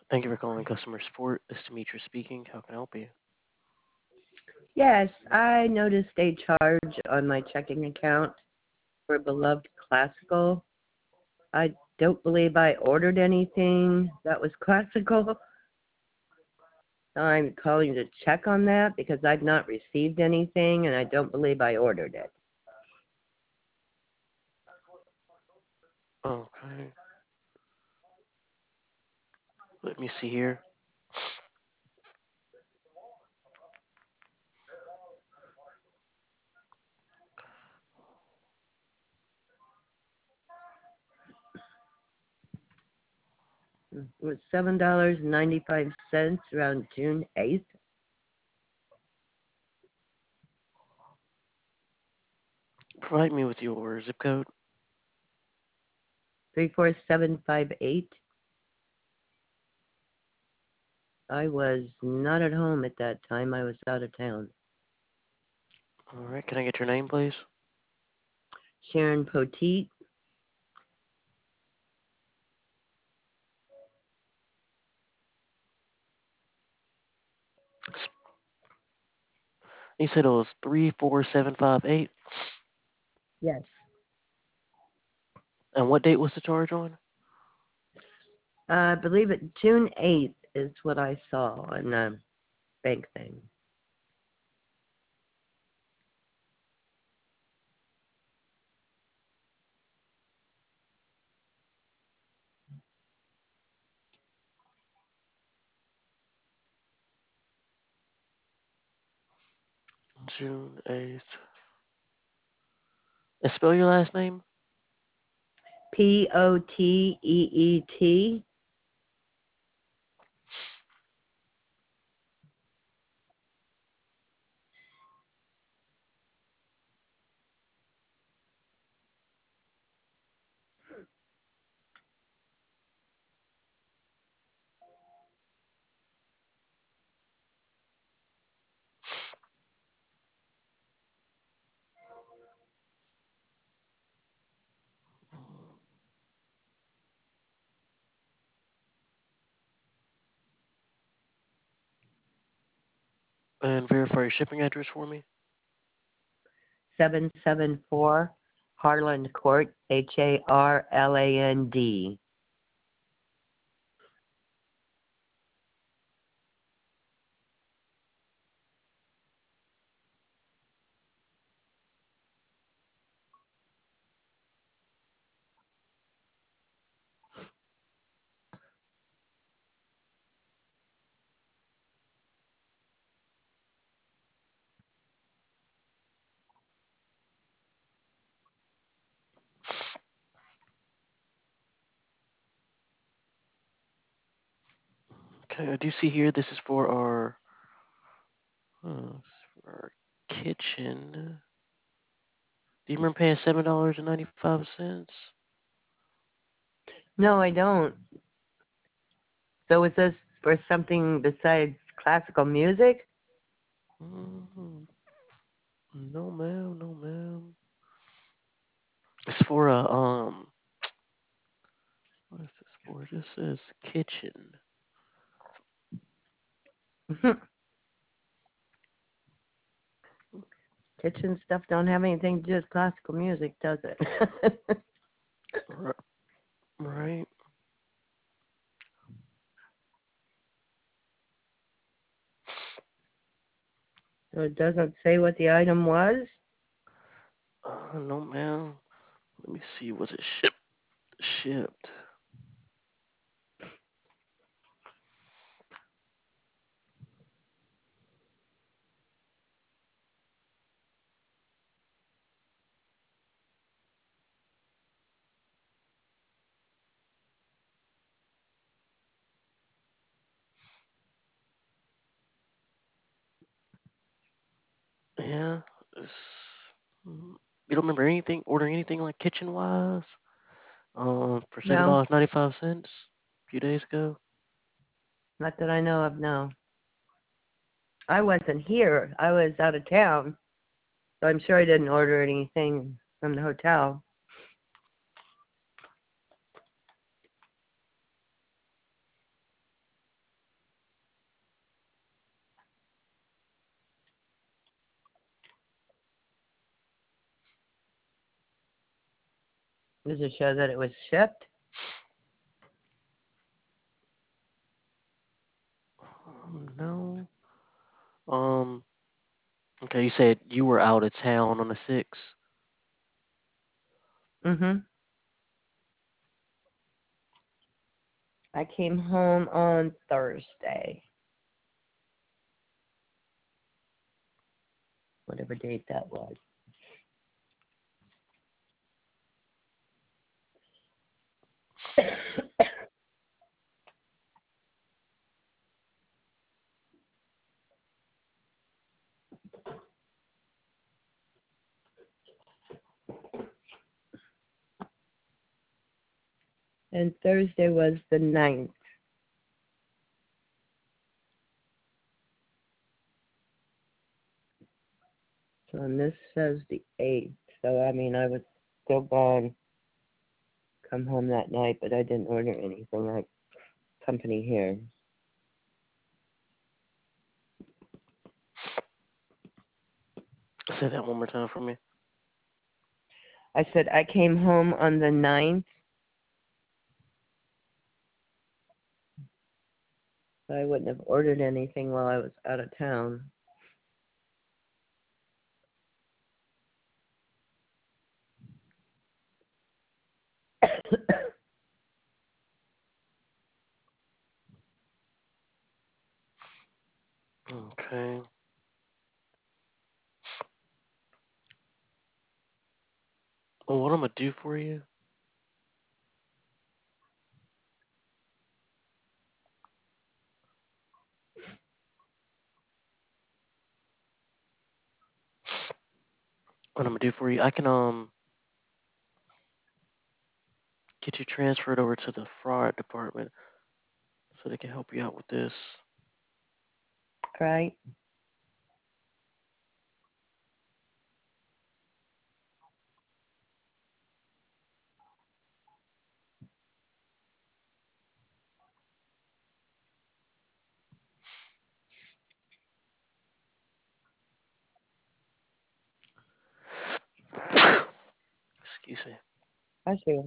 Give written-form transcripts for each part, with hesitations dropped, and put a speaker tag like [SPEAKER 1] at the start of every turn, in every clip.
[SPEAKER 1] Thank you for calling customer support. This is Demetrius speaking. How can I help you?
[SPEAKER 2] Yes, I noticed a charge on my checking account for Beloved Classical. I don't believe I ordered anything that was classical. I'm calling to check on that because I've not received anything and I don't believe I ordered it.
[SPEAKER 1] Okay. Let me see here.
[SPEAKER 2] It was $7.95 around June 8th.
[SPEAKER 1] Provide me with your zip code.
[SPEAKER 2] 34758. I was not at home at that time. I was out of town.
[SPEAKER 1] All right. Can I get your name, please?
[SPEAKER 2] Sharon Poteet.
[SPEAKER 1] You said it was 34758.
[SPEAKER 2] Yes.
[SPEAKER 1] And what date was the charge on?
[SPEAKER 2] I believe it June 8th is what I saw on the bank thing.
[SPEAKER 1] June 8th. And spell your last name?
[SPEAKER 2] Poteet.
[SPEAKER 1] And verify your shipping address for me.
[SPEAKER 2] 774 Harland Court, Harland.
[SPEAKER 1] Okay. I do see here this is for our kitchen. Do you remember paying $7.95?
[SPEAKER 2] No, I don't. So is this for something besides classical music?
[SPEAKER 1] Mm, no, ma'am. No, ma'am. It's for a What is this for? This says kitchen.
[SPEAKER 2] Kitchen stuff don't have anything to do with classical music, does it?
[SPEAKER 1] Right.
[SPEAKER 2] So it doesn't say what the item was?
[SPEAKER 1] No, ma'am. Let me see. Was it shipped? Yeah. You don't remember anything? Ordering anything like kitchen wise? For seven
[SPEAKER 2] No,
[SPEAKER 1] dollars ninety five cents a few days ago.
[SPEAKER 2] not that I know of, no. I wasn't here. I was out of town. So I'm sure I didn't order anything from the hotel. Does it show that it was shipped?
[SPEAKER 1] No. Um. Okay, you said you were out of town on the 6th.
[SPEAKER 2] Mm-hmm. I came home on Thursday. Whatever date that was. And Thursday was the 9th. So and this says the 8th. So, I mean, I was still gone, come home that night, but I didn't order anything like company here.
[SPEAKER 1] Say that one more time for me.
[SPEAKER 2] I said I came home on the 9th. So I wouldn't have ordered anything while I was out of town.
[SPEAKER 1] Okay. Well, what I'm gonna do for you? What I'm gonna do for you? I can get you transferred over to the fraud department so they can help you out with this.
[SPEAKER 2] Right?
[SPEAKER 1] Excuse me.
[SPEAKER 2] I see.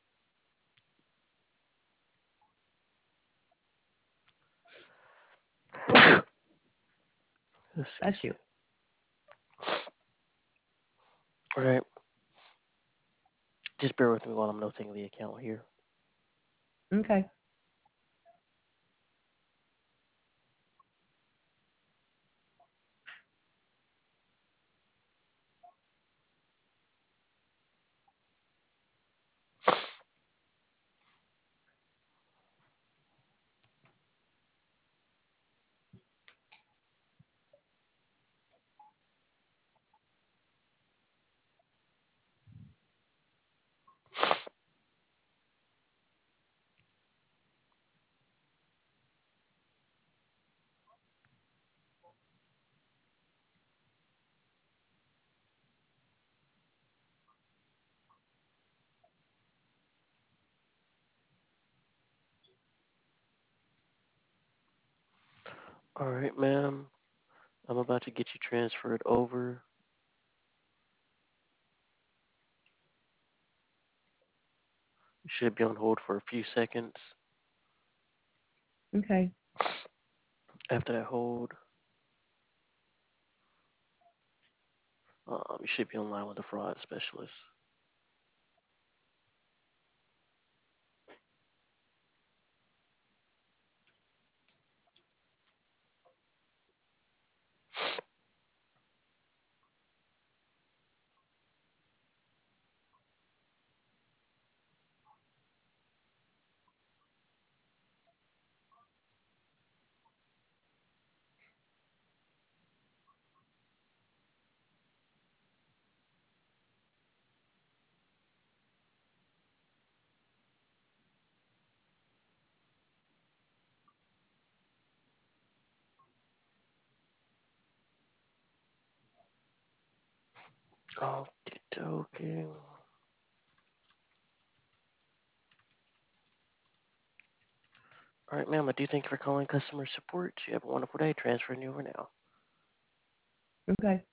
[SPEAKER 2] That's
[SPEAKER 1] Excuse me.
[SPEAKER 2] you.
[SPEAKER 1] All right. Just bear with me while I'm notating the account here.
[SPEAKER 2] Okay.
[SPEAKER 1] All right, ma'am. I'm about to get you transferred over. You should be on hold for a few seconds.
[SPEAKER 2] Okay.
[SPEAKER 1] After that hold, you should be online with the fraud specialist. Okie dokie. All right, ma'am. I do thank you for calling customer support. You have a wonderful day. Transferring you over now.
[SPEAKER 2] Okay.